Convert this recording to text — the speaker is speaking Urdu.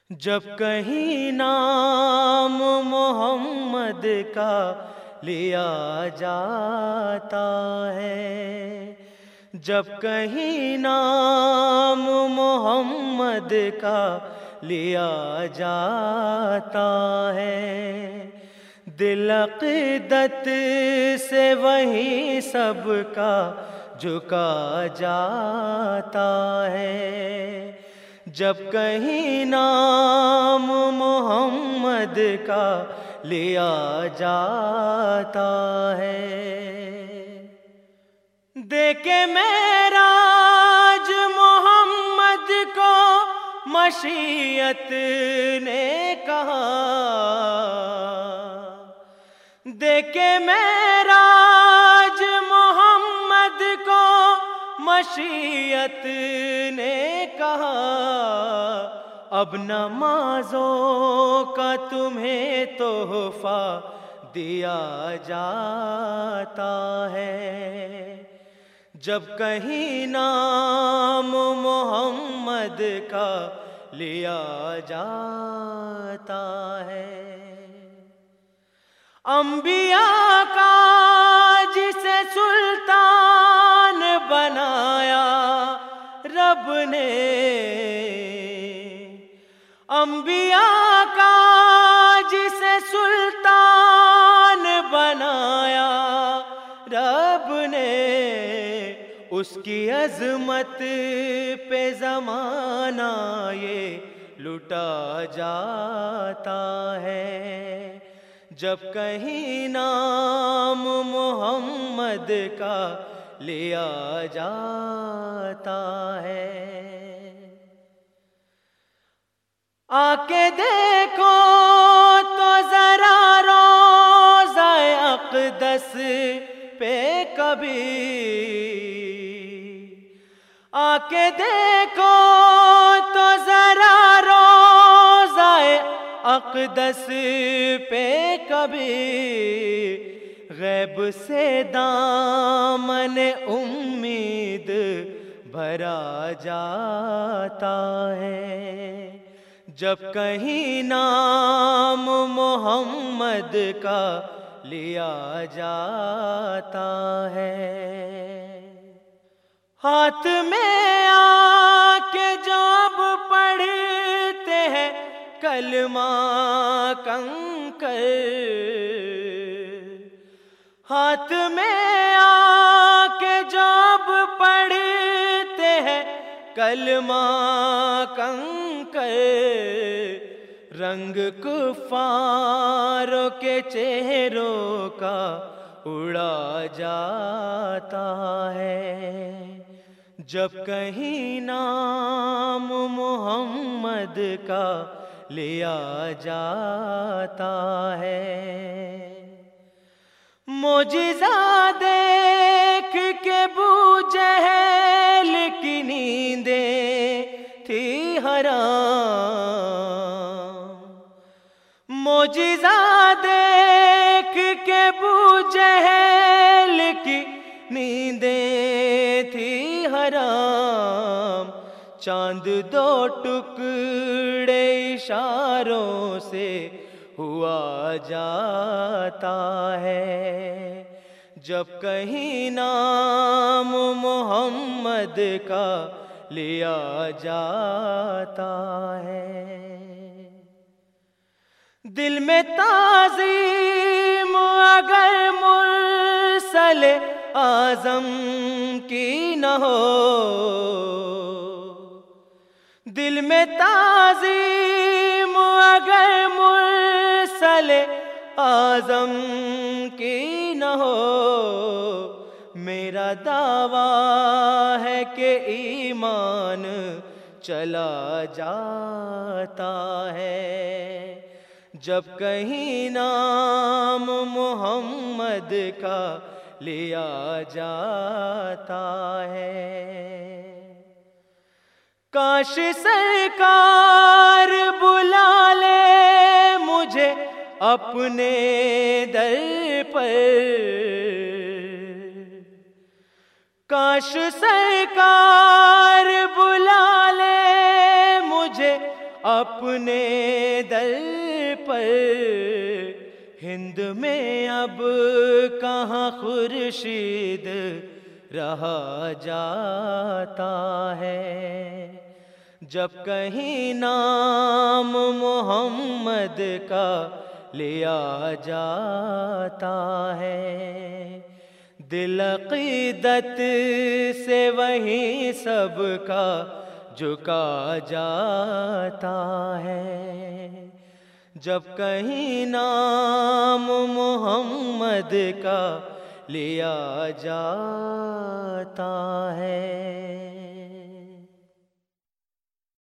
جب کہیں نام محمد کا لیا جاتا ہے، جب کہیں نام محمد کا لیا جاتا ہے، دل عقیدت سے وہیں سب کا جھکا جاتا ہے۔ جب کہیں نام محمد کا لیا جاتا ہے، دیکھے معراج محمد کو مشیت نے کہا، دیکھے معراج محمد کو مشیت نے کہا، اب نمازوں کا تمہیں تحفہ دیا جاتا ہے۔ جب کہیں نام محمد کا لیا جاتا ہے، انبیاء کا جسے سلطان بنایا رب نے، انبیاء کا جسے سلطان بنایا رب نے، اس کی عظمت پہ زمانہ یہ لٹا جاتا ہے۔ جب کہیں نام محمد کا لیا جاتا ہے، آ کے دیکھو تو ذرا روضہ اقدس پہ کبھی، آ کے دیکھو تو ذرا روضہ اقدس پہ کبھی، غیب سے دامن امید بھرا جاتا ہے۔ جب کہیں نام محمد کا لیا جاتا ہے، ہاتھ میں آ کے جب پڑھتے ہیں کلمہ کنکر، ہاتھ میں آ کے جب پڑھتے ہیں کلمہ کنکر، رنگ کفاروں کے چہروں کا اڑا جاتا ہے۔ جب کہیں نام محمد کا لیا جاتا ہے، معجزہ دیکھ کے ابو جہل کی نیندیں تھی حرام، معجزہ دیکھ کے ابو جہل کی نیندیں تھی حرام، چاند دو ٹکڑے اشاروں سے ہوا جاتا ہے۔ جب کہیں نام محمد کا لیا جاتا ہے، دل میں تعظیم اگر مرسل اعظم کی نہ ہو، دل میں تعظیم اگر مرسل اعظم کی نہ ہو، میرا دعویٰ ہے کہ ایمان چلا جاتا ہے۔ جب کہیں نام محمد کا لیا جاتا ہے، کاش سرکار بلا لے مجھے اپنے در پر، کاش سرکار بلا لے مجھے اپنے در پر، ہند میں اب کہاں خورشید رہا جاتا ہے، جب کہیں نام محمد کا لیا جاتا ہے، دل عقیدت سے وہیں سب کا جھکا جاتا ہے، جب کہیں نام محمد کا لیا جاتا ہے۔